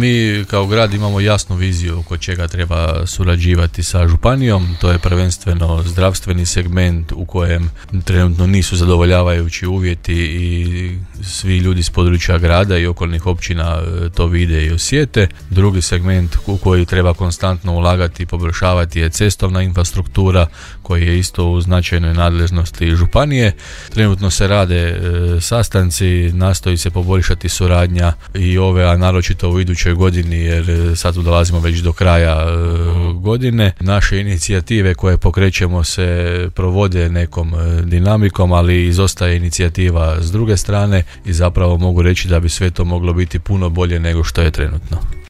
Mi kao grad imamo jasnu viziju oko čega treba surađivati sa županijom. To je prvenstveno zdravstveni segment u kojem trenutno nisu zadovoljavajući uvjeti i svi ljudi s područja grada i okolnih općina to vide i osjete. Drugi segment u koji treba konstantno ulagati i poboljšavati je cestovna infrastruktura koji je isto u značajnoj nadležnosti županije. Trenutno se rade sastanci, nastoji se poboljšati suradnja i ove, a naročito u idućoj godini jer sad tu dolazimo već do kraja godine. Naše inicijative koje pokrećemo se provode nekom dinamikom, ali izostaje inicijativa s druge strane i zapravo mogu reći da bi sve to moglo biti puno bolje nego što je trenutno.